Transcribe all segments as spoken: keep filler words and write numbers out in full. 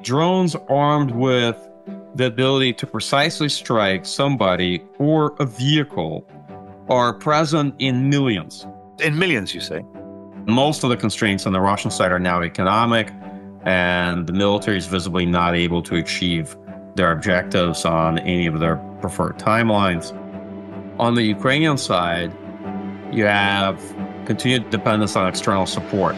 drones armed with the ability to precisely strike somebody or a vehicle are present in millions. In millions, you say? Most of the constraints on the Russian side are now economic, and the military is visibly not able to achieve their objectives on any of their preferred timelines. On the Ukrainian side, you have continued dependence on external support.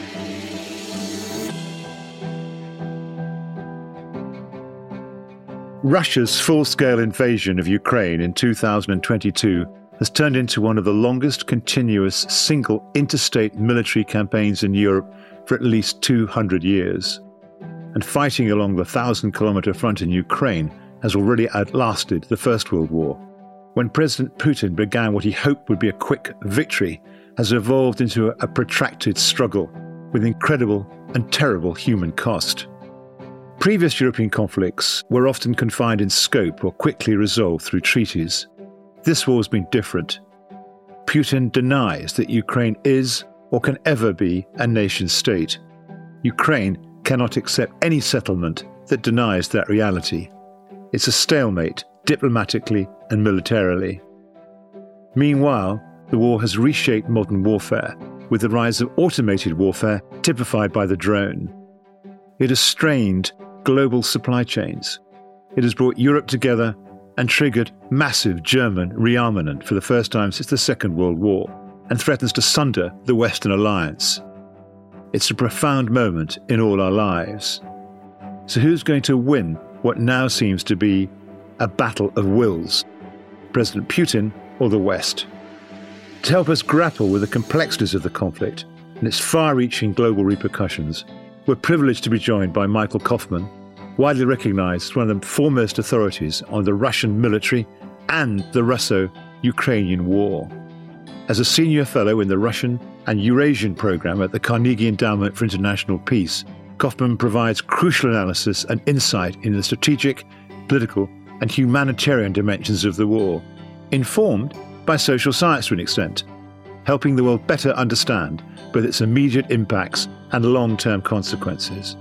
Russia's full-scale invasion of Ukraine in two thousand twenty-two has turned into one of the longest continuous single interstate military campaigns in Europe for at least two hundred years. And fighting along the thousand-kilometre front in Ukraine has already outlasted the First World War. When President Putin began what he hoped would be a quick victory, has evolved into a protracted struggle with incredible and terrible human cost. Previous European conflicts were often confined in scope or quickly resolved through treaties. This war has been different. Putin denies that Ukraine is or can ever be a nation-state. Ukraine cannot accept any settlement that denies that reality. It's a stalemate, diplomatically and militarily. Meanwhile, the war has reshaped modern warfare, with the rise of automated warfare typified by the drone. It has strained global supply chains. It has brought Europe together and triggered massive German rearmament for the first time since the Second World War, and threatens to sunder the Western alliance. It's a profound moment in all our lives. So who's going to win what now seems to be a battle of wills? President Putin or the West? To help us grapple with the complexities of the conflict and its far-reaching global repercussions, we're privileged to be joined by Michael Kofman, widely recognized as one of the foremost authorities on the Russian military and the Russo-Ukrainian war. As a senior fellow in the Russian and Eurasian program at the Carnegie Endowment for International Peace, Kofman provides crucial analysis and insight into the strategic, political, and humanitarian dimensions of the war, informed by social science to an extent, helping the world better understand both its immediate impacts and long-term consequences.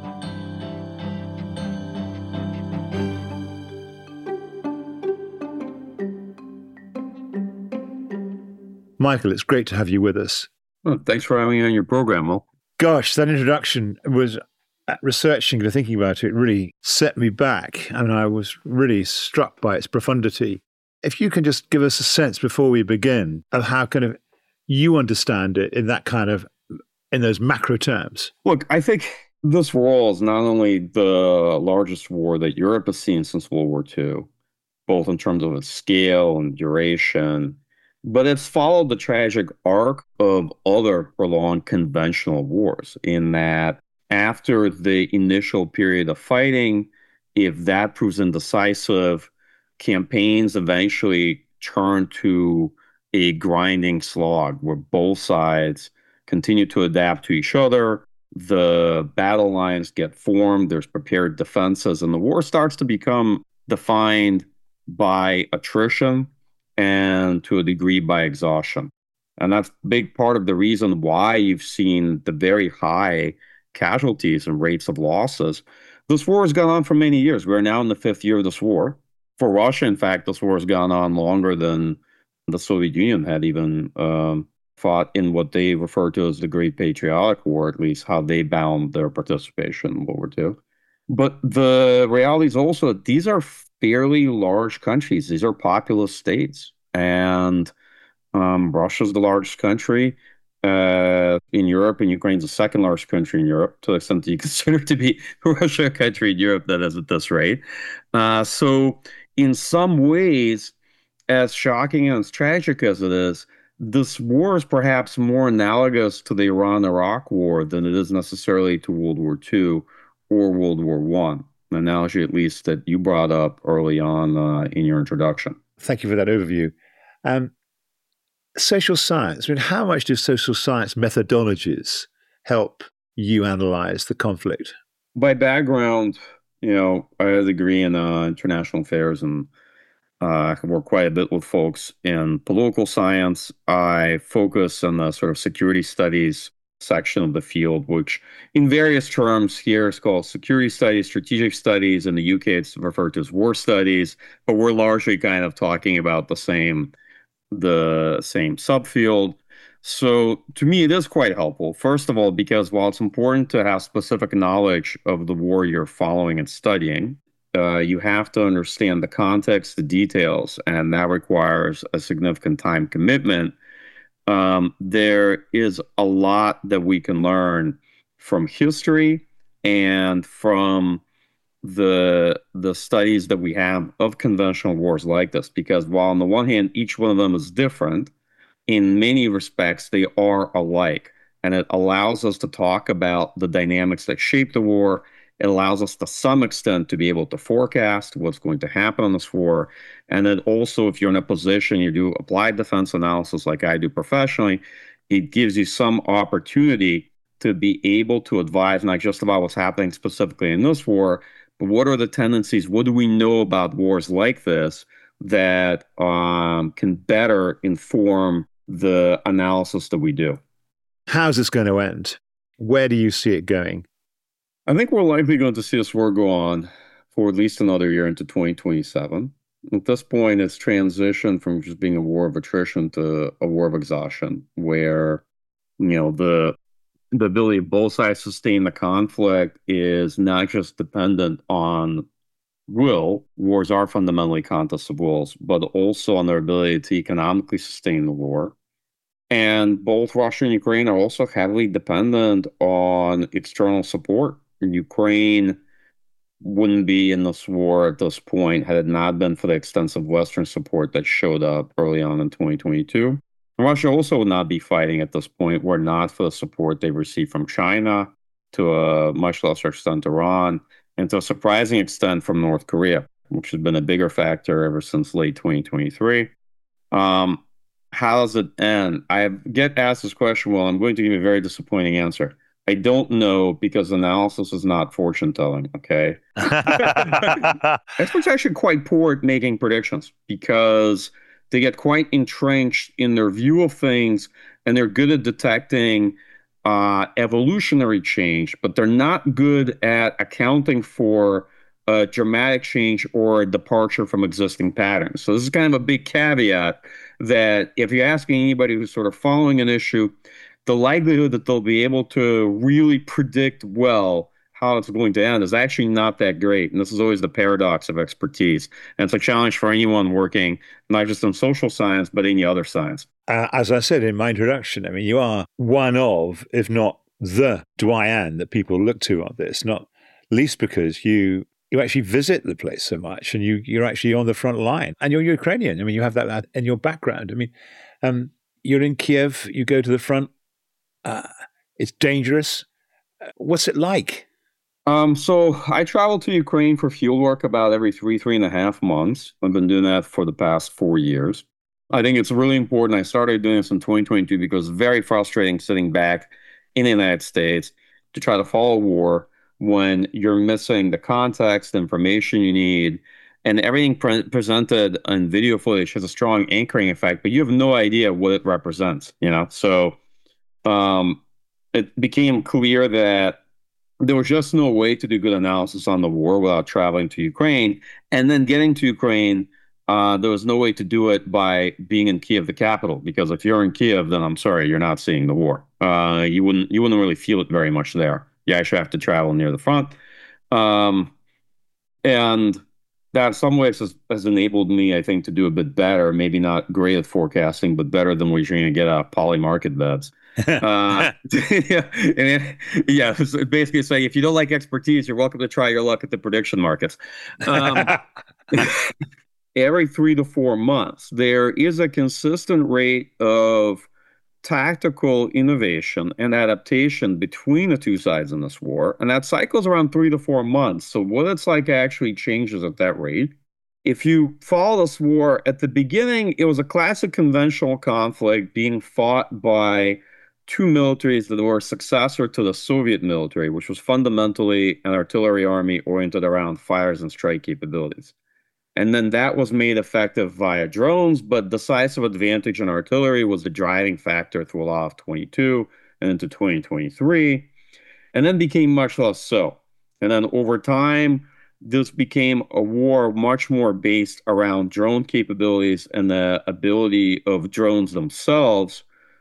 Michael, it's great to have you with us. Well, thanks for having me on your program, Will. Gosh, that introduction was, uh, researching and thinking about it, really set me back. I mean, I was really struck by its profundity. If you can just give us a sense before we begin of how kind of you understand it in that kind of, in those macro terms. Look, I think this war is not only the largest war that Europe has seen since World War Two, both in terms of its scale and duration, but it's followed the tragic arc of other prolonged conventional wars in that after the initial period of fighting, if that proves indecisive, campaigns eventually turn to a grinding slog where both sides continue to adapt to each other. The battle lines get formed, there's prepared defenses, and the war starts to become defined by attrition and to a degree by exhaustion. And that's a big part of the reason why you've seen the very high casualties and rates of losses. This war has gone on for many years. We're now in the fifth year of this war. For Russia, in fact, this war has gone on longer than the Soviet Union had even um, fought in what they refer to as the Great Patriotic War, at least how they bound their participation in World War Two. But the reality is also that these are fairly large countries. These are populous states. And um, Russia's the largest country uh, in Europe, and Ukraine's the second largest country in Europe, to the extent that you consider to be Russia a country in Europe that is at this rate. Uh, so in some ways, as shocking and as tragic as it is, this war is perhaps more analogous to the Iran-Iraq War than it is necessarily to World War Two or World War One, an analogy at least that you brought up early on uh, in your introduction. Thank you for that overview. Um, social science, I mean, how much do social science methodologies help you analyze the conflict? By background, you know, I have a degree in uh, international affairs, and uh, I work quite a bit with folks in political science. I focus on the sort of security studies section of the field, which in various terms here is called security studies, strategic studies. In the U K, it's referred to as war studies, but we're largely kind of talking about the same the same subfield. So to me, it is quite helpful. First of all, because while it's important to have specific knowledge of the war you're following and studying, uh, you have to understand the context, the details, and that requires a significant time commitment. Um, there is a lot that we can learn from history and from the the studies that we have of conventional wars like this, because while on the one hand each one of them is different, in many respects they are alike, and it allows us to talk about the dynamics that shape the war. It allows us to some extent to be able to forecast what's going to happen in this war. And then also, if you're in a position you do applied defense analysis like I do professionally, it gives you some opportunity to be able to advise not just about what's happening specifically in this war, but what are the tendencies? What do we know about wars like this that um, can better inform the analysis that we do? How's this going to end? Where do you see it going? I think we're likely going to see this war go on for at least another year into twenty twenty-seven. At this point, it's transitioned from just being a war of attrition to a war of exhaustion, where, you know, the the ability of both sides to sustain the conflict is not just dependent on will. Wars are fundamentally contests of wills, but also on their ability to economically sustain the war. And both Russia and Ukraine are also heavily dependent on external support. Ukraine wouldn't be in this war at this point had it not been for the extensive Western support that showed up early on in twenty twenty-two. Russia also would not be fighting at this point were not for the support they received from China, to a much lesser extent Iran, and to a surprising extent from North Korea, which has been a bigger factor ever since late twenty twenty-three. Um, how does it end? I get asked this question. Well, I'm going to give you a very disappointing answer. I don't know, because analysis is not fortune telling. Okay. Experts are actually quite poor at making predictions because they get quite entrenched in their view of things, and they're good at detecting uh, evolutionary change, but they're not good at accounting for a dramatic change or a departure from existing patterns. So this is kind of a big caveat that if you're asking anybody who's sort of following an issue, the likelihood that they'll be able to really predict well how it's going to end is actually not that great. And this is always the paradox of expertise. And it's a challenge for anyone working not just in social science, but any other science. Uh, as I said in my introduction, I mean, you are one of, if not the doyen that people look to on this, not least because you you actually visit the place so much, and you, you're actually on the front line, and you're Ukrainian. I mean, you have that in your background. I mean, um, you're in Kiev, you go to the front. Uh, it's dangerous. Uh, what's it like? Um, so I travel to Ukraine for field work about every three, three and a half months. I've been doing that for the past four years. I think it's really important. I started doing this in twenty twenty-two because it's very frustrating sitting back in the United States to try to follow war when you're missing the context, the information you need, and everything pre- presented in video footage has a strong anchoring effect, but you have no idea what it represents, you know? So um, it became clear that there was just no way to do good analysis on the war without traveling to Ukraine. And then getting to Ukraine, uh, there was no way to do it by being in Kiev, the capital, because if you're in Kiev, then I'm sorry, you're not seeing the war. Uh, you wouldn't you wouldn't really feel it very much there. You actually have to travel near the front. Um, and that in some ways has, has enabled me, I think, to do a bit better, maybe not great at forecasting, but better than what you're going to get out of poly market bets. uh, yeah, and it, yeah, so basically saying if you don't like expertise, you're welcome to try your luck at the prediction markets. Um, every three to four months, there is a consistent rate of tactical innovation and adaptation between the two sides in this war, and that cycles around three to four months. So what it's like actually changes at that rate. If you follow this war, at the beginning, it was a classic conventional conflict being fought by two militaries that were a successor to the Soviet military, which was fundamentally an artillery army oriented around fires and strike capabilities. And then that was made effective via drones, but decisive advantage in artillery was the driving factor through a lot of twenty-two. and into twenty twenty-three, and then became much less so. And then over time, this became a war much more based around drone capabilities and the ability of drones themselves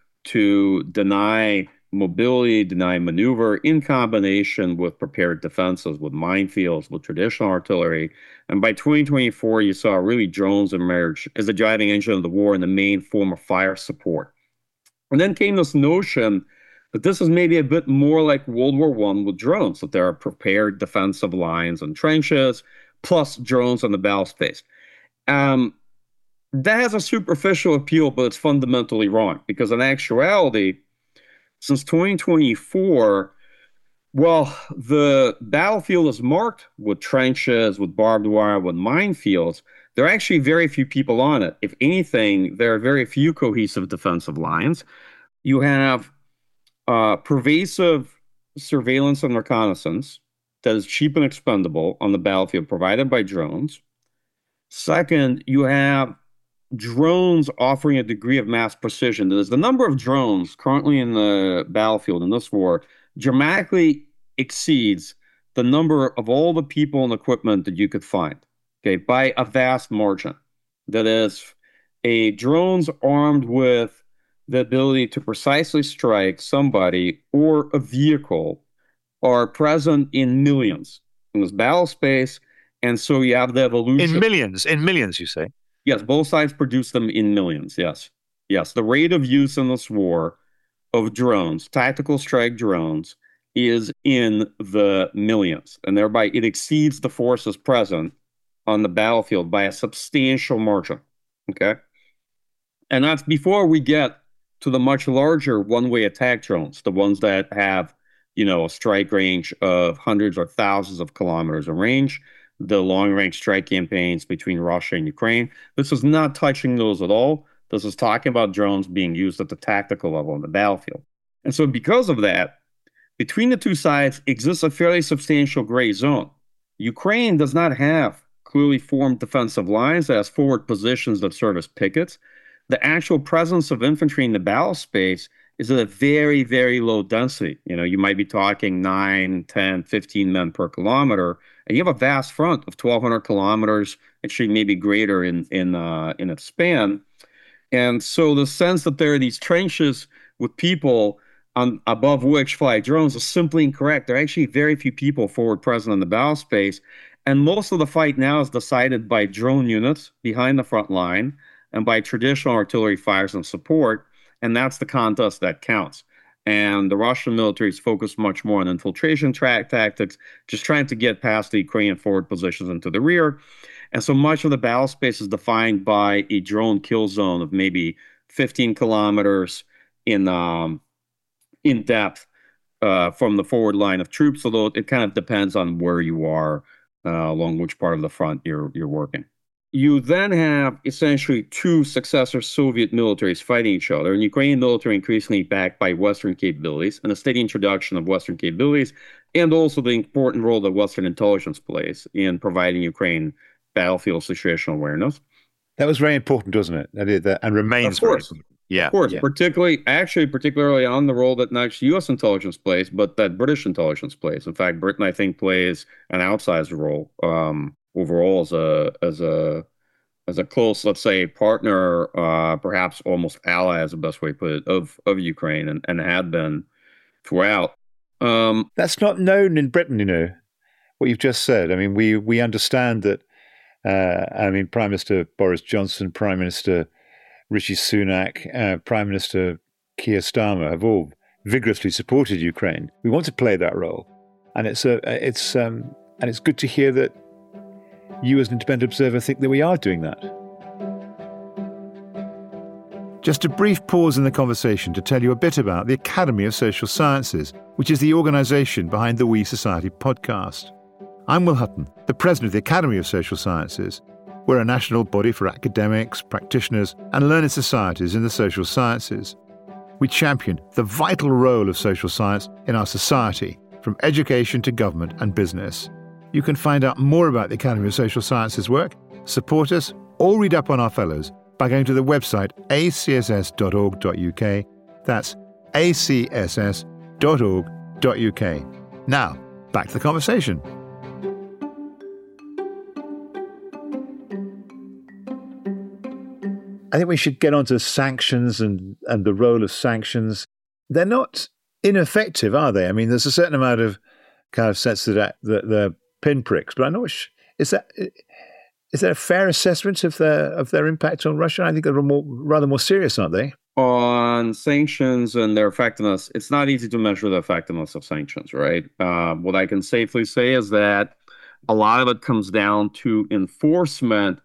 to deny mobility, deny maneuver in combination with prepared defenses, with minefields, with traditional artillery. And by twenty twenty-four, you saw really drones emerge as the driving engine of the war and the main form of fire support. And then came this notion that this is maybe a bit more like World War One with drones, that there are prepared defensive lines and trenches, plus drones on the battle space. Um, that has a superficial appeal, but it's fundamentally wrong, because in actuality, since twenty twenty-four, well, the battlefield is marked with trenches, with barbed wire, with minefields. There are actually very few people on it. If anything, there are very few cohesive defensive lines. You have uh, pervasive surveillance and reconnaissance that is cheap and expendable on the battlefield, provided by drones. Second, you have drones offering a degree of mass precision. There's the number of drones currently in the battlefield in this war dramatically exceeds the number of all the people and equipment that you could find, okay, by a vast margin. That is, a drones armed with the ability to precisely strike somebody or a vehicle are present in millions in this battle space. And so you have the evolution. In millions, in millions, you say? Yes, both sides produce them in millions, yes. Yes, the rate of use in this war of drones, tactical strike drones, is in the millions. And thereby it exceeds the forces present on the battlefield by a substantial margin, okay? And that's before we get to the much larger one-way attack drones, the ones that have, you know, a strike range of hundreds or thousands of kilometers of range, the long-range strike campaigns between Russia and Ukraine. This is not touching those at all. This is talking about drones being used at the tactical level on the battlefield. And so because of that, between the two sides exists a fairly substantial gray zone. Ukraine does not have clearly formed defensive lines that has forward positions that serve as pickets. The actual presence of infantry in the battle space is at a very, very low density. You know, you might be talking nine, ten, fifteen men per kilometer, and you have a vast front of twelve hundred kilometers, actually maybe greater in in uh, in its span. And so the sense that there are these trenches with people on above which fly drones is simply incorrect. There are actually very few people forward present in the battle space, and most of the fight now is decided by drone units behind the front line and by traditional artillery fires and support. And that's the contest that counts. And the Russian military is focused much more on infiltration track tactics, just trying to get past the Ukrainian forward positions into the rear. And so much of the battle space is defined by a drone kill zone of maybe fifteen kilometers in um, in depth uh, from the forward line of troops, although it kind of depends on where you are, uh, along which part of the front you're you're working. You then have essentially two successor Soviet militaries fighting each other, and Ukrainian military increasingly backed by Western capabilities, and a steady introduction of Western capabilities, and also the important role that Western intelligence plays in providing Ukraine battlefield situational awareness. That was very important, wasn't it? That is, that, and remains very important. Yeah, of course. Yeah. Particularly, actually, particularly on the role that not just U S intelligence plays, but that British intelligence plays. In fact, Britain, I think, plays an outsized role um, overall as a as a as a close, let's say, partner, uh, perhaps almost ally, is the best way to put it, of of Ukraine, and, and had been throughout. Um, That's not known in Britain, you know, what you've just said. I mean, we we understand that. Uh, I mean, Prime Minister Boris Johnson, Prime Minister Rishi Sunak, uh, Prime Minister Keir Starmer have all vigorously supported Ukraine. We want to play that role, and it's a, it's um, and it's good to hear that you, as an independent observer, think that we are doing that. Just a brief pause in the conversation to tell you a bit about the Academy of Social Sciences, which is the organisation behind the We Society podcast. I'm Will Hutton, the president of the Academy of Social Sciences. We're a national body for academics, practitioners, and learned societies in the social sciences. We champion the vital role of social science in our society, from education to government and business. You can find out more about the Academy of Social Sciences work, support us, or read up on our fellows by going to the website a c s s dot org dot u k. That's a c s s dot org dot u k. Now, back to the conversation. I think we should get on to sanctions and, and the role of sanctions. They're not ineffective, are they? I mean, there's a certain amount of kind of sense that, that they're pinpricks, but I'm not sure. Is that, is that a fair assessment of their, of their impact on Russia? I think they're more, rather more serious, aren't they? On sanctions and their effectiveness, it's not easy to measure the effectiveness of sanctions, right? Uh, what I can safely say is that a lot of it comes down to enforcement,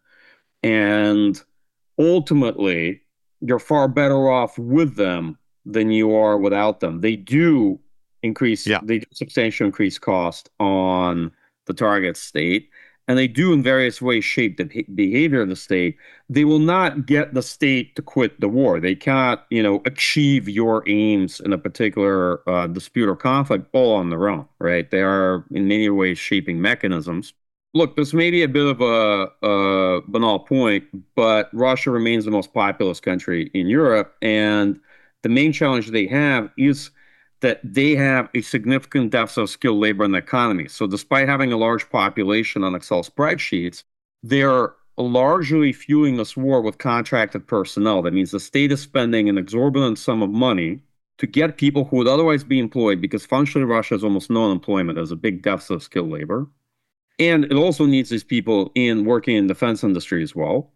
and ultimately, you're far better off with them than you are without them. They do increase, yeah. they do substantially increase cost on the target state, and they do in various ways shape the behavior of the state. They will not get the state to quit the war. They cannot, you know, achieve your aims in a particular uh, dispute or conflict all on their own, right? They are in many ways shaping mechanisms. Look, this may be a bit of a, a banal point, but Russia remains the most populous country in Europe, and the main challenge they have is that they have a significant deficit of skilled labor in the economy. So despite having a large population on Excel spreadsheets, they're largely fueling this war with contracted personnel. That means the state is spending an exorbitant sum of money to get people who would otherwise be employed, because functionally Russia has almost no unemployment. There's a big deficit of skilled labor. And it also needs these people in working in the defense industry as well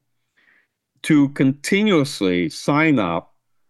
to continuously sign up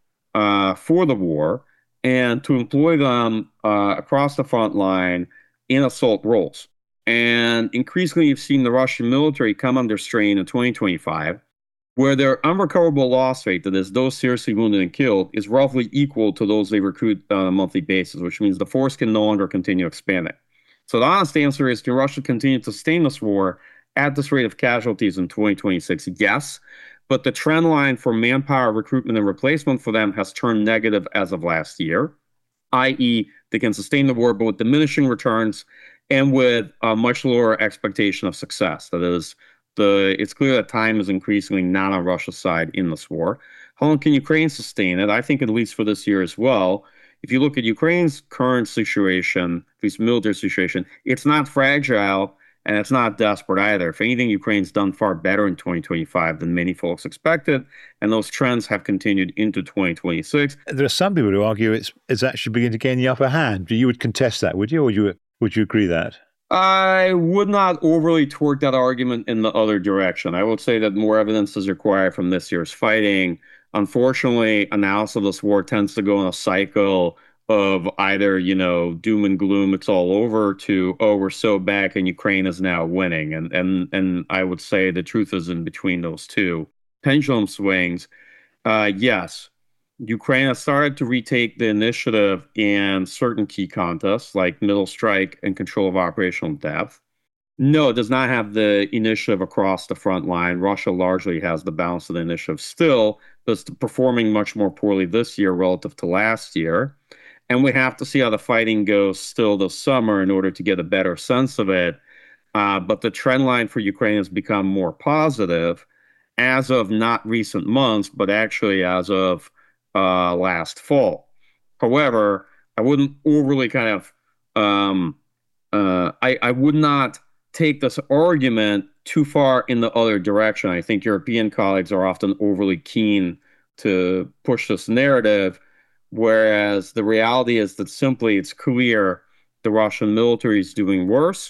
uh, for the war and to employ them uh, across the front line in assault roles. And increasingly, you've seen the Russian military come under strain in twenty twenty-five, where their unrecoverable loss rate, that is, those seriously wounded and killed, is roughly equal to those they recruit on a monthly basis, which means the force can no longer continue expanding. So the honest answer is, can Russia continue to sustain this war at this rate of casualties in twenty twenty-six? Yes, but the trend line for manpower recruitment and replacement for them has turned negative as of last year, that is they can sustain the war, but with diminishing returns and with a much lower expectation of success. That is, the it's clear that time is increasingly not on Russia's side in this war. How long can Ukraine sustain it? I think at least for this year as well. If you look at Ukraine's current situation, at least military situation, it's not fragile and it's not desperate either. If anything, Ukraine's done far better in twenty twenty-five than many folks expected, and those trends have continued into twenty twenty-six. There are some people who argue it's it's actually beginning to gain the upper hand. You would contest that, would you, or would you, would you agree that? I would not overly torque that argument in the other direction. I would say that more evidence is required from this year's fighting. Unfortunately, analysis of this war tends to go in a cycle of either, you know, doom and gloom, it's all over, to, oh, we're so back and Ukraine is now winning. And and and I would say the truth is in between those two pendulum swings. Uh, yes, Ukraine has started to retake the initiative in certain key contests like middle strike and control of operational depth. No, it does not have the initiative across the front line. Russia largely has the balance of the initiative still, but it's performing much more poorly this year relative to last year. And we have to see how the fighting goes still this summer in order to get a better sense of it. Uh, but the trend line for Ukraine has become more positive as of not recent months, but actually as of uh, last fall. However, I wouldn't overly kind of, um, uh, I, I would not take this argument too far in the other direction. I think European colleagues are often overly keen to push this narrative, whereas the reality is that simply it's clear the Russian military is doing worse,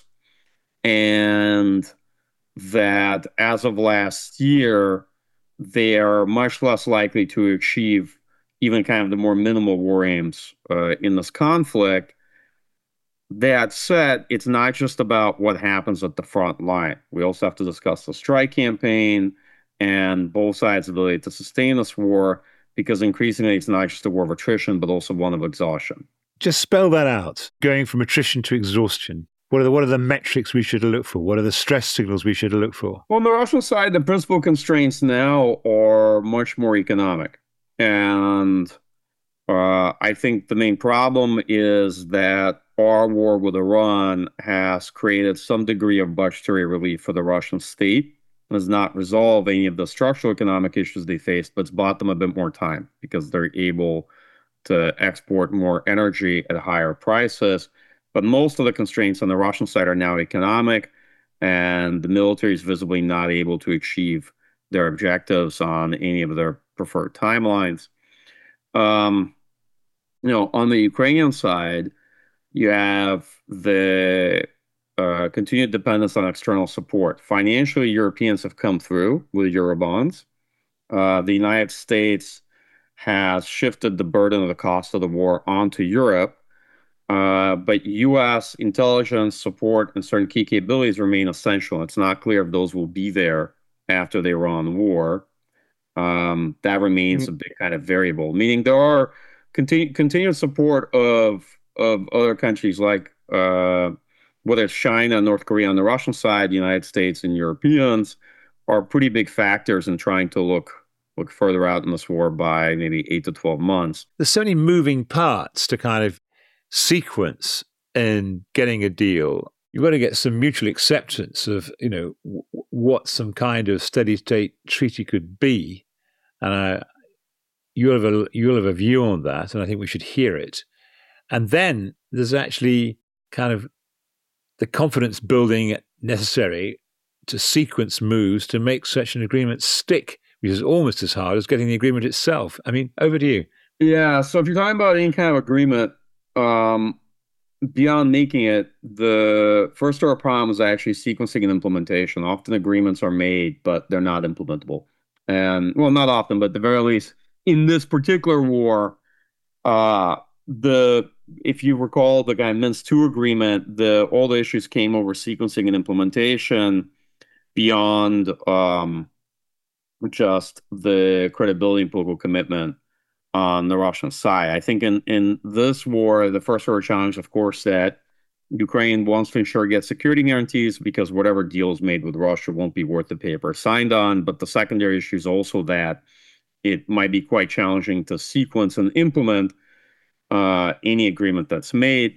and that as of last year, they are much less likely to achieve even kind of the more minimal war aims uh, in this conflict. That said, it's not just about what happens at the front line. We also have to discuss the strike campaign and both sides' ability to sustain this war, because increasingly it's not just a war of attrition, but also one of exhaustion. Just spell that out, going from attrition to exhaustion. What are the, what are the metrics we should look for? What are the stress signals we should look for? Well, on the Russian side, the principal constraints now are much more economic. And uh, I think the main problem is that our war with Iran has created some degree of budgetary relief for the Russian state. It does not resolve any of the structural economic issues they faced, but it's bought them a bit more time because they're able to export more energy at higher prices. But most of the constraints on the Russian side are now economic, and the military is visibly not able to achieve their objectives on any of their preferred timelines. Um, you know, on the Ukrainian side, you have the uh, continued dependence on external support. Financially, Europeans have come through with Eurobonds. Uh, the United States has shifted the burden of the cost of the war onto Europe, uh, but U S intelligence support and certain key capabilities remain essential. It's not clear if those will be there after the Iran war. Um, that remains a big kind of variable, meaning there are continu continued support of of other countries like uh, whether it's China, North Korea on the Russian side, the United States, and Europeans are pretty big factors in trying to look look further out in this war by maybe eight to twelve months. There's so many moving parts to kind of sequence in getting a deal. You've got to get some mutual acceptance of, you know, w- what some kind of steady state treaty could be. And uh, you have a you have a view on that, and I think we should hear it. And then there's actually kind of the confidence building necessary to sequence moves to make such an agreement stick, which is almost as hard as getting the agreement itself. I mean, over to you. Yeah, so if you're talking about any kind of agreement, um, beyond making it, the first order problem is actually sequencing and implementation. Often agreements are made, but they're not implementable. And well, not often, but at the very least, in this particular war, uh, the if you recall the kind of Minsk two agreement, the all the issues came over sequencing and implementation beyond um, just the credibility and political commitment on the Russian side. I think in, in this war, the first order challenge, of course, that Ukraine wants to ensure it gets security guarantees because whatever deal is made with Russia won't be worth the paper signed on. But the secondary issue is also that it might be quite challenging to sequence and implement uh, any agreement that's made.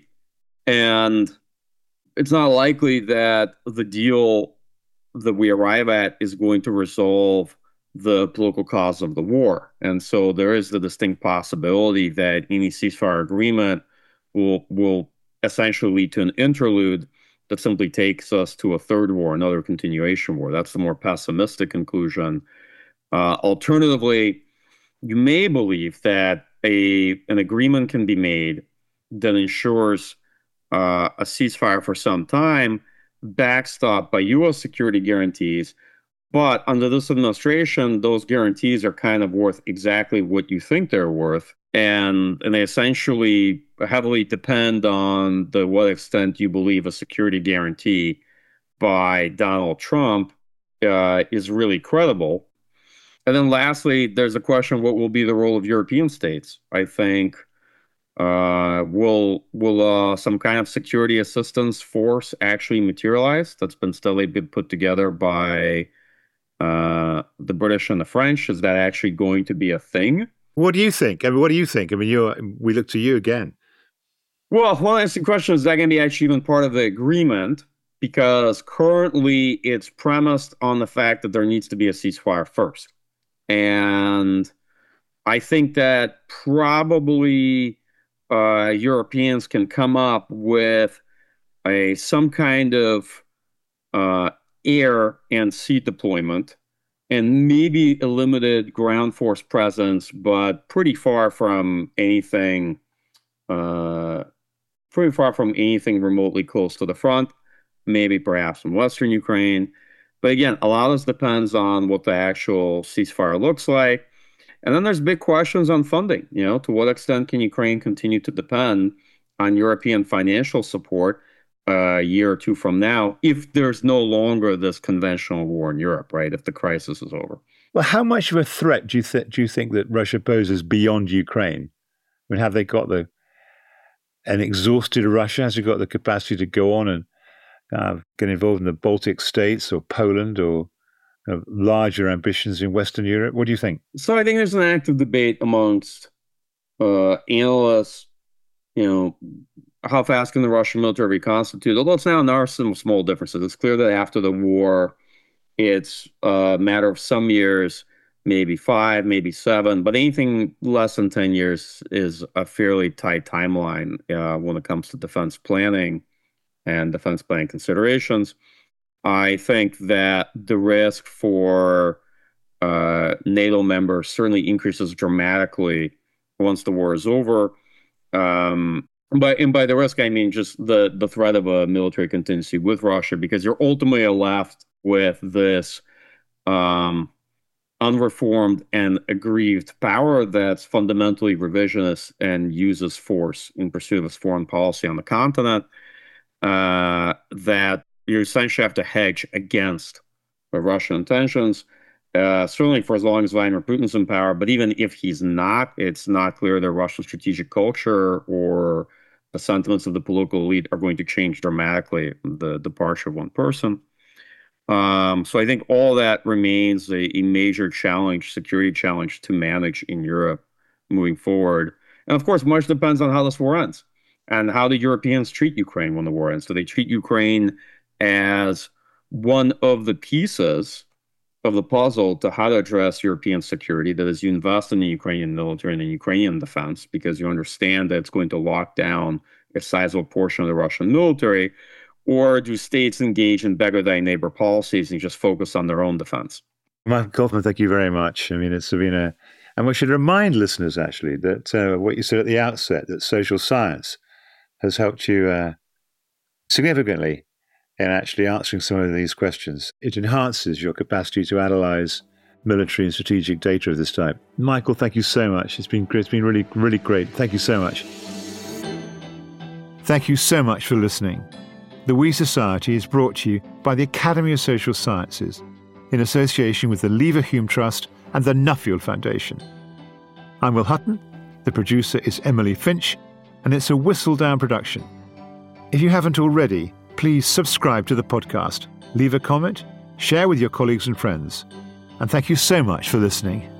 And it's not likely that the deal that we arrive at is going to resolve the political cause of the war. And so there is the distinct possibility that any ceasefire agreement will will essentially lead to an interlude that simply takes us to a third war, another continuation war. That's the more pessimistic conclusion. Uh, alternatively, you may believe that a an agreement can be made that ensures uh, a ceasefire for some time, backstopped by U S security guarantees. But under this administration, those guarantees are kind of worth exactly what you think they're worth. And, and they essentially heavily depend on the what extent you believe a security guarantee by Donald Trump uh, is really credible. And then lastly, there's a question of what will be the role of European states. I think uh, will will uh, some kind of security assistance force actually materialize? That's been steadily been put together by uh, the British and the French. Is that actually going to be a thing? What do you think? I mean, what do you think? I mean, you we look to you again. Well, one interesting question is that going to be actually even part of the agreement? Because currently it's premised on the fact that there needs to be a ceasefire first. And I think that probably uh, Europeans can come up with a some kind of uh, air and sea deployment, and maybe a limited ground force presence, but pretty far from anything, uh, pretty far from anything remotely close to the front. Maybe perhaps in Western Ukraine. But again, a lot of this depends on what the actual ceasefire looks like. And then there's big questions on funding. You know, to what extent can Ukraine continue to depend on European financial support uh, a year or two from now if there's no longer this conventional war in Europe, right? If the crisis is over. Well, how much of a threat do you, th- do you think that Russia poses beyond Ukraine? I mean, have they got the an exhausted Russia? Has it got the capacity to go on and uh, get involved in the Baltic states or Poland or uh, larger ambitions in Western Europe? What do you think? So I think there's an active debate amongst uh, analysts, you know, how fast can the Russian military reconstitute? Although it's now there are some small differences. It's clear that after the war, it's a matter of some years maybe five, maybe seven, but anything less than ten years is a fairly tight timeline uh, when it comes to defense planning and defense planning considerations. I think that the risk for uh, NATO members certainly increases dramatically once the war is over. Um, but and by the risk, I mean just the, the threat of a military contingency with Russia, because you're ultimately left with this um, unreformed and aggrieved power that's fundamentally revisionist and uses force in pursuit of its foreign policy on the continent, uh, that you essentially have to hedge against the Russian intentions, uh, certainly for as long as Vladimir Putin's in power. But even if he's not, it's not clear that Russian strategic culture or the sentiments of the political elite are going to change dramatically the departure of one person. Um, so I think all that remains a, a major challenge, security challenge to manage in Europe moving forward. And of course, much depends on how this war ends and how the Europeans treat Ukraine when the war ends. Do they treat Ukraine as one of the pieces of the puzzle to how to address European security? That is, you invest in the Ukrainian military and the Ukrainian defense because you understand that it's going to lock down a sizable portion of the Russian military. Or do states engage in beggar thy neighbor policies and just focus on their own defense? Michael Kaufman, thank you very much. I mean, it's been a, and we should remind listeners actually that uh, what you said at the outset, that social science has helped you uh, significantly in actually answering some of these questions. It enhances your capacity to analyze military and strategic data of this type. Michael, thank you so much. It's been it's been really, really great. Thank you so much. Thank you so much for listening. The We Society is brought to you by the Academy of Social Sciences in association with the Leverhulme Trust and the Nuffield Foundation. I'm Will Hutton, the producer is Emily Finch, and it's a Whistledown production. If you haven't already, please subscribe to the podcast, leave a comment, share with your colleagues and friends. And thank you so much for listening.